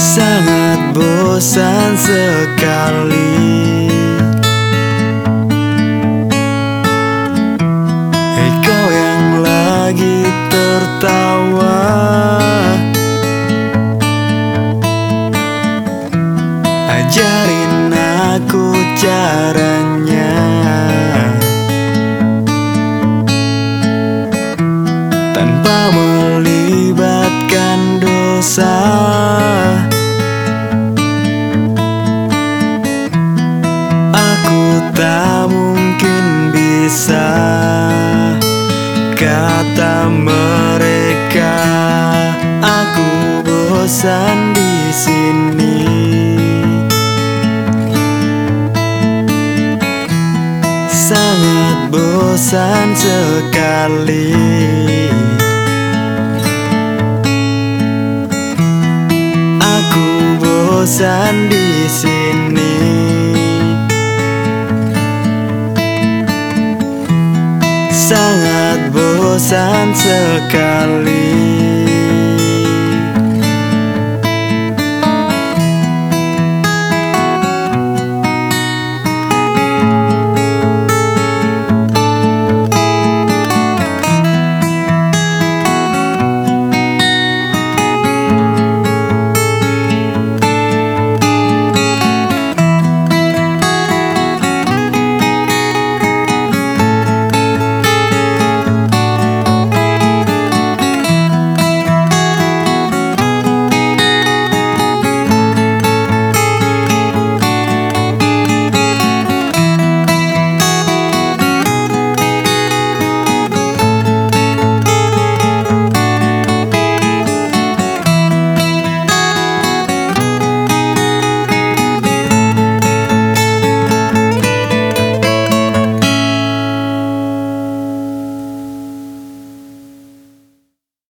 Sangat bosan sekali. Hei kau yang lagi tertawa, ajarin aku caranya tanpa melibatkan dosa. Aku tak mungkin bisa, kata mereka. Aku bosan di sini. Sangat bosan sekali. Aku bosan di sini. Sangat bosan sekali.